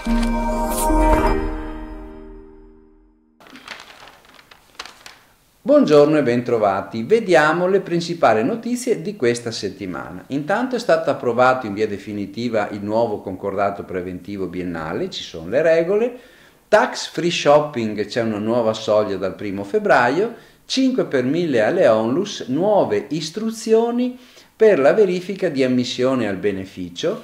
Buongiorno e bentrovati, vediamo le principali notizie di questa settimana. Intanto è stato approvato in via definitiva il nuovo concordato preventivo biennale, ci sono le regole, tax free shopping, c'è una nuova soglia dal 1 febbraio, 5 per 1000 alle onlus, nuove istruzioni per la verifica di ammissione al beneficio,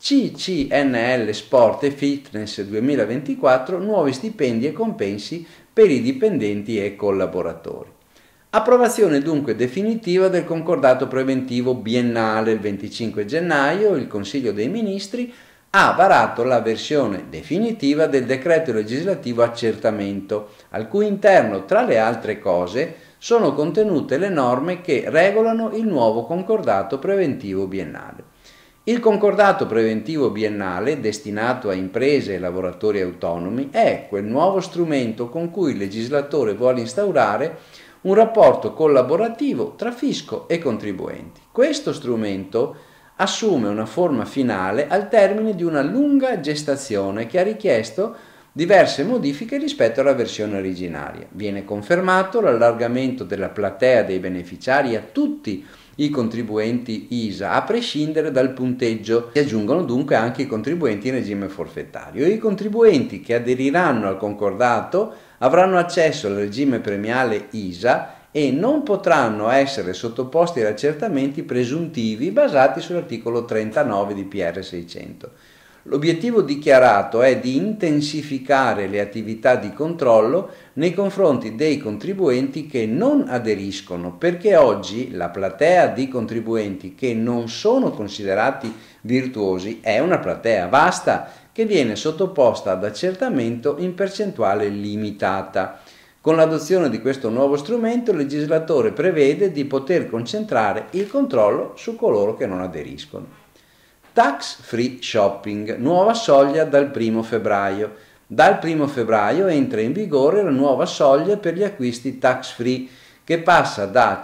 CCNL Sport e Fitness 2024, nuovi stipendi e compensi per i dipendenti e collaboratori. Approvazione dunque definitiva del concordato preventivo biennale. Il 25 gennaio il Consiglio dei Ministri ha varato la versione definitiva del decreto legislativo accertamento, al cui interno, tra le altre cose, sono contenute le norme che regolano il nuovo concordato preventivo biennale. Il concordato preventivo biennale, destinato a imprese e lavoratori autonomi, è quel nuovo strumento con cui il legislatore vuole instaurare un rapporto collaborativo tra fisco e contribuenti. Questo strumento assume una forma finale al termine di una lunga gestazione che ha richiesto diverse modifiche rispetto alla versione originaria. Viene confermato l'allargamento della platea dei beneficiari a tutti i contribuenti ISA, a prescindere dal punteggio. Si aggiungono dunque anche i contribuenti in regime forfettario. I contribuenti che aderiranno al concordato avranno accesso al regime premiale ISA e non potranno essere sottoposti ad accertamenti presuntivi basati sull'articolo 39 di PR 600. L'obiettivo dichiarato è di intensificare le attività di controllo nei confronti dei contribuenti che non aderiscono, perché oggi la platea di contribuenti che non sono considerati virtuosi è una platea vasta che viene sottoposta ad accertamento in percentuale limitata. Con l'adozione di questo nuovo strumento il legislatore prevede di poter concentrare il controllo su coloro che non aderiscono. Tax free shopping, nuova soglia dal 1 febbraio. Dal 1 febbraio entra in vigore la nuova soglia per gli acquisti tax free, che passa da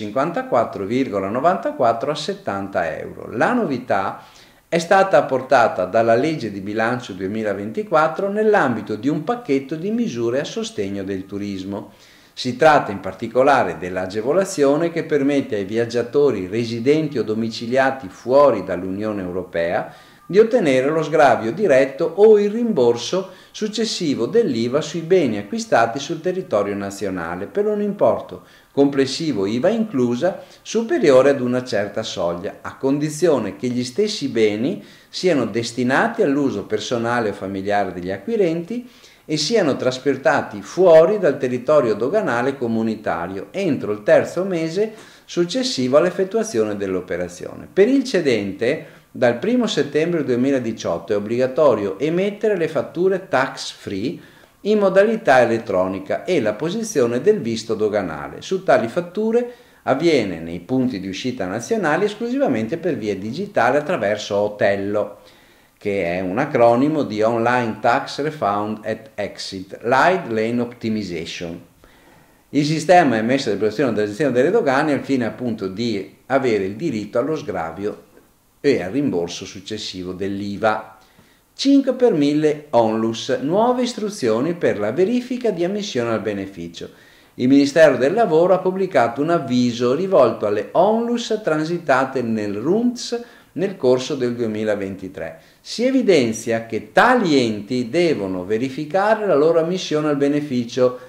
154,94 a 70 euro. La novità è stata apportata dalla legge di bilancio 2024 nell'ambito di un pacchetto di misure a sostegno del turismo. Si tratta in particolare dell'agevolazione che permette ai viaggiatori residenti o domiciliati fuori dall'Unione Europea di ottenere lo sgravio diretto o il rimborso successivo dell'IVA sui beni acquistati sul territorio nazionale per un importo complessivo IVA inclusa superiore ad una certa soglia, a condizione che gli stessi beni siano destinati all'uso personale o familiare degli acquirenti e siano trasportati fuori dal territorio doganale comunitario entro il terzo mese successivo all'effettuazione dell'operazione. Per il cedente, dal 1 settembre 2018 è obbligatorio emettere le fatture tax free in modalità elettronica e la posizione del visto doganale. Su tali fatture avviene nei punti di uscita nazionali esclusivamente per via digitale attraverso Otello, che è un acronimo di Online Tax Refund at Exit, Live Lane Optimization. Il sistema è messo a disposizione dall'Agenzia delle Dogane al fine appunto di avere il diritto allo sgravio e al rimborso successivo dell'IVA. 5 per 1000 onlus, nuove istruzioni per la verifica di ammissione al beneficio. Il Ministero del Lavoro ha pubblicato un avviso rivolto alle onlus transitate nel RUNTS nel corso del 2023. Si evidenzia che tali enti devono verificare la loro ammissione al beneficio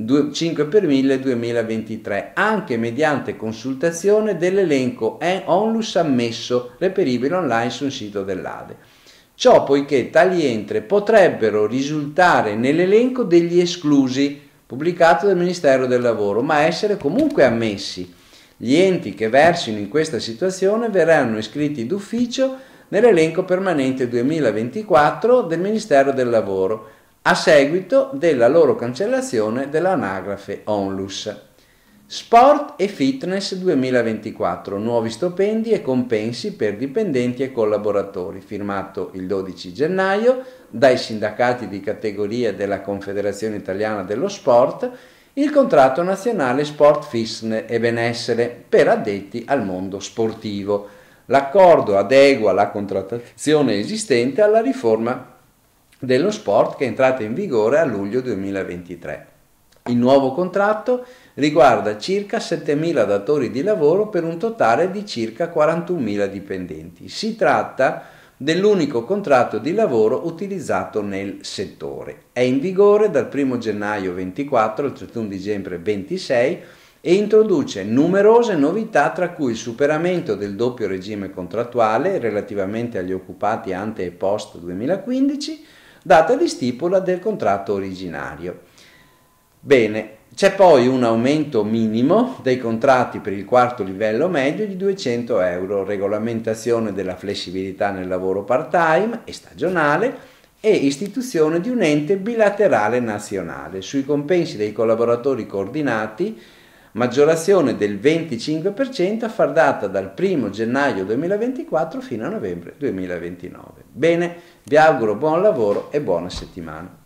5 per 1000 2023 anche mediante consultazione dell'elenco onlus ammesso reperibile online sul sito dell'ADE. Ciò poiché tali enti potrebbero risultare nell'elenco degli esclusi pubblicato dal Ministero del Lavoro, ma essere comunque ammessi. Gli enti che versino in questa situazione verranno iscritti d'ufficio nell'elenco permanente 2024 del Ministero del Lavoro, a seguito della loro cancellazione dall'anagrafe ONLUS. Sport e Fitness 2024, nuovi stipendi e compensi per dipendenti e collaboratori, firmato il 12 gennaio dai sindacati di categoria della Confederazione Italiana dello Sport, il contratto nazionale Sport, Fitness e Benessere per addetti al mondo sportivo. L'accordo adegua la contrattazione esistente alla riforma dello sport che è entrata in vigore a luglio 2023. Il nuovo contratto riguarda circa 7.000 datori di lavoro per un totale di circa 41.000 dipendenti. Si tratta dell'unico contratto di lavoro utilizzato nel settore. È in vigore dal 1 gennaio 24 al 31 dicembre 26 e introduce numerose novità, tra cui il superamento del doppio regime contrattuale relativamente agli occupati ante e post 2015, data di stipula del contratto originario. Bene, c'è poi un aumento minimo dei contratti per il quarto livello medio di 200 euro, regolamentazione della flessibilità nel lavoro part-time e stagionale e istituzione di un ente bilaterale nazionale. Sui compensi dei collaboratori coordinati, maggiorazione del 25% a far data dal 1 gennaio 2024 fino a novembre 2029. Bene, vi auguro buon lavoro e buona settimana.